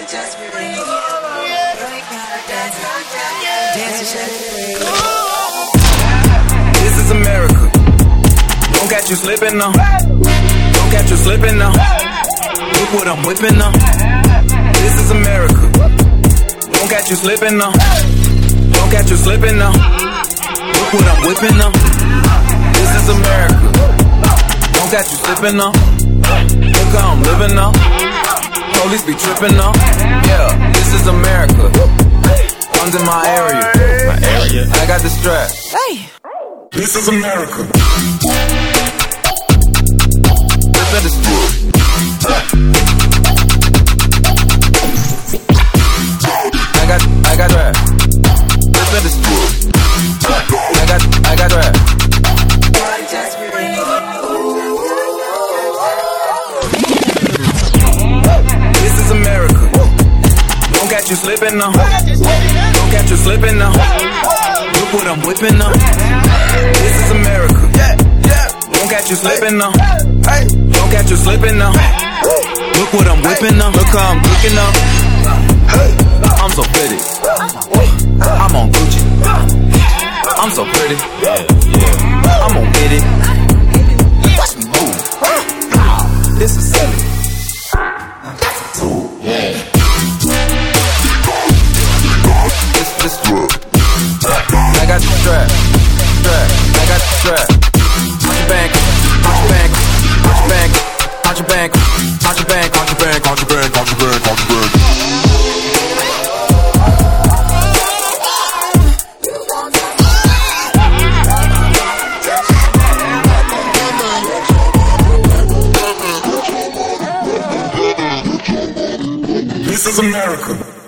This is America. Don't catch you slipping now. Don't catch you slipping now. Look what I'm whipping now. This is America. Don't catch you slipping now. Don't catch you slipping now. Look what I'm whipping now. This is America. Don't catch you slipping now. Look how I'm living now. Police be tripping now. Yeah, this is America. Guns in my area. I got the strap. Hey. This is America. I got rap. I got rap. This is America. Don't catch you slipping now. Don't catch you slipping now. Look what I'm whipping now. This is America. Don't catch you slipping now. Don't catch you slipping now. Look what I'm whipping now. Look how I'm cooking now. I'm so pretty. I'm on Gucci. I'm so pretty. I'm gonna get it. Watch me move. This is silly. I got the strap. I got the strap. Out your bank. Out your bank. Out your bank. Out your bank. Out your bank. Out your bank. Out your bank. Out your bank. This is America.